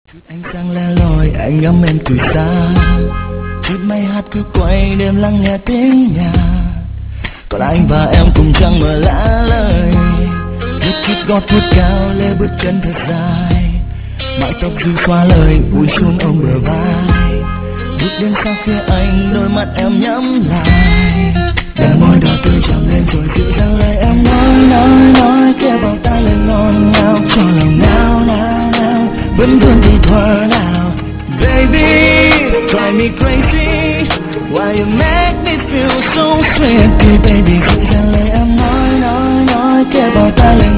Chút ánh sáng le loi anh ngắm em từ xa, chút máy hát cứ quay đêm lắng nghe tiếng nhà. Còn anh và em cùng trăng mờ lã lời, viết chút gót vuốt cao lê bước chân thật dài. Mái tóc ru xóa lời bụi xuống ôm bờ vai, bước đến sau phía anh đôi mắt em nhắm lại. Đôi môi đỏ tươi chạm lên rồi dịu dàng lời em nói kia vào tai lời ngon ngào cho lòng nao nao nao vẫn vương thì thuở nào. Baby drive me crazy, why you make me feel so sweet. Thì baby dịu dàng lời em nói kia vào tai lời